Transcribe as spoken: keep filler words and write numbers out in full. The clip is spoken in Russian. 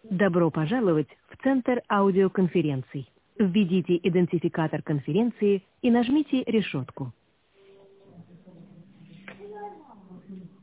Добро пожаловать в Центр аудиоконференций. Введите идентификатор конференции и нажмите решетку.